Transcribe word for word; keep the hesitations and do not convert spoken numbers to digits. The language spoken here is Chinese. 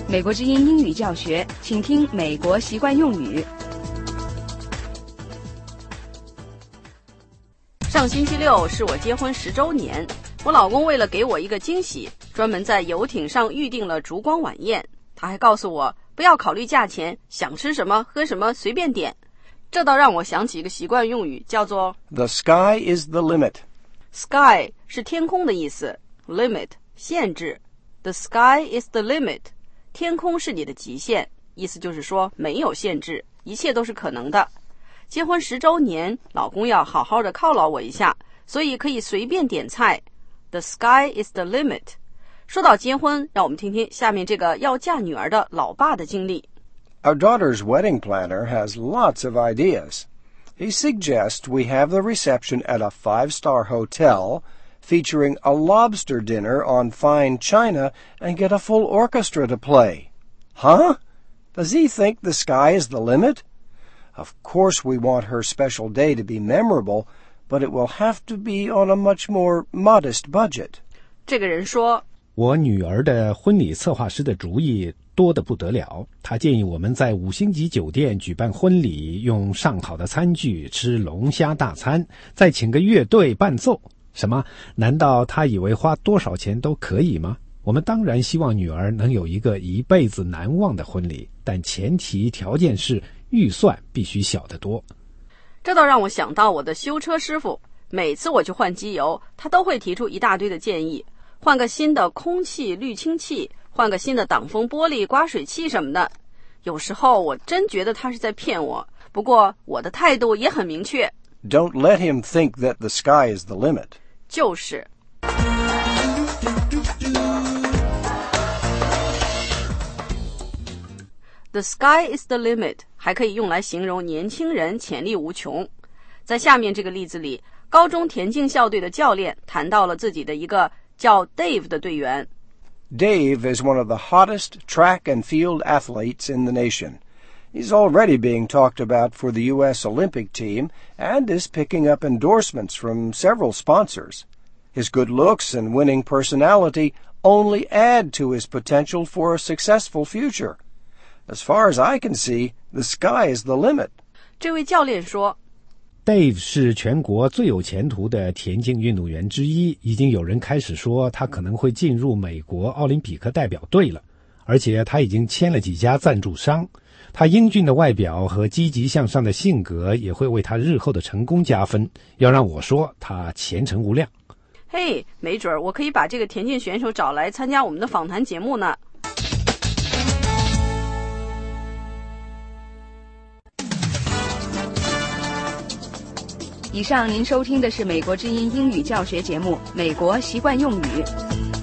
美国之音英语教学，请听美国习惯用语。 上星期六是我结婚十周年，我老公为了给我一个惊喜，专门在游艇上预定了烛光晚宴。他还告诉我不要考虑价钱，想吃什么喝什么随便点。这倒让我想起一个习惯用语，叫做 The sky is the limit. Sky 是天空的意思， limit 限制。 The sky is the limit， 天空是你的极限，意思就是说没有限制，一切都是可能的。结婚十周年，老公要好好的犒劳我一下，所以可以随便点菜。 The sky is the limit。 说到结婚，让我们听听下面这个要嫁女儿的老爸的经历。 Our daughter's wedding planner has lots of ideas. He suggests we have the reception at a five-star hotel, featuring a lobster dinner on fine china, and get a full orchestra to play. Huh? Does he think the sky is the limit? Of course we want her special day to be memorable, but it will have to be on a much more modest budget. 这个人说， 我女儿的婚礼策划师的主意多得不得了，他建议我们在五星级酒店举办婚礼，用上好的餐具，吃龙虾大餐，再请个乐队伴奏。什么？难道他以为花多少钱都可以吗？我们当然希望女儿能有一个一辈子难忘的婚礼，但前提条件是预算必须小得多。 这倒让我想到我的修车师傅，每次我去换机油，他都会提出一大堆的建议，换个新的空气滤清器，换个新的挡风玻璃、刮水器什么的。有时候我真觉得他是在骗我，不过我的态度也很明确。 Don't let him think that the sky is the limit. 就是The sky is the limit 还可以用来形容年轻人潜力无穷。在下面这个例子里，高中田径校队的教练谈到了自己的一个叫 Dave 的队员。 Dave is one of the hottest track and field athletes in the nation. He's already being talked about for the U S Olympic team and is picking up endorsements from several sponsors. His good looks and winning personality only add to his potential for a successful future.As far as I can see, the sky is the limit. 这位教练说 Dave 是全国最有前途的田径运动员之一，已经有人开始说他可能会进入美国奥林匹克代表队了，而且他已经签了几家赞助商。他英俊的外表和积极向上的性格也会为他日后的成功加分。要让我说，他前程无量。 嘿，没准我可以把这个田径选手找来参加我们的访谈节目呢。 以上您收听的是美国之音英语教学节目《美国习惯用语》。